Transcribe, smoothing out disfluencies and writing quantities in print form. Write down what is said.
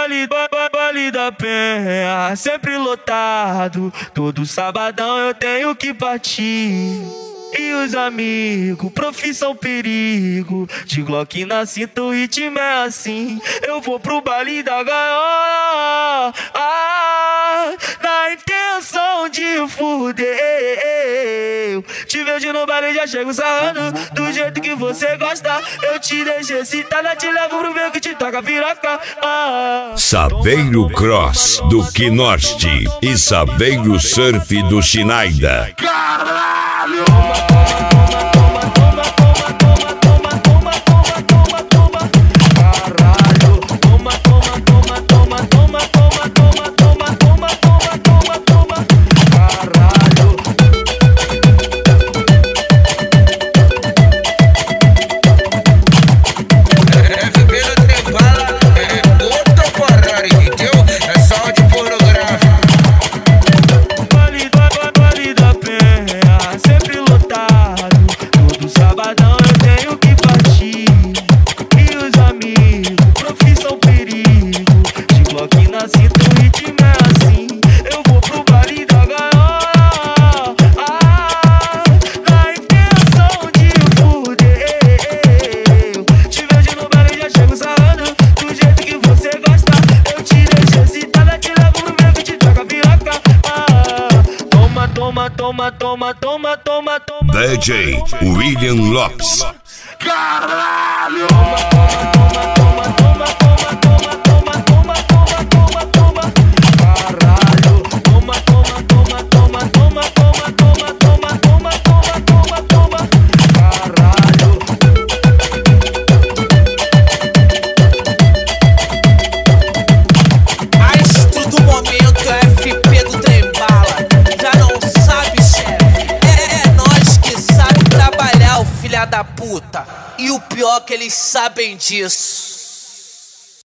Baile da Penha, sempre lotado. Todo sabadão eu tenho que partir. E os amigos, profissão perigo. De Glock na cinta, o ritmo é assim. Eu vou pro baile da gaiola, na intenção de fuder. Te vejo no baile, já chego sarrando do jeito que você gosta. Eu te deixo excitada, te levo pro meio que te toca piroca. Saveiro Cross do Quinorte e Saveiro Surf do Shinaida. Caralho! Toma. DJ William Lopes. Caralho! Astro do momento, FP do trem bala. Já não sabe, chefe. É nós que sabe trabalhar, o filha da puta. E o pior que eles sabem disso.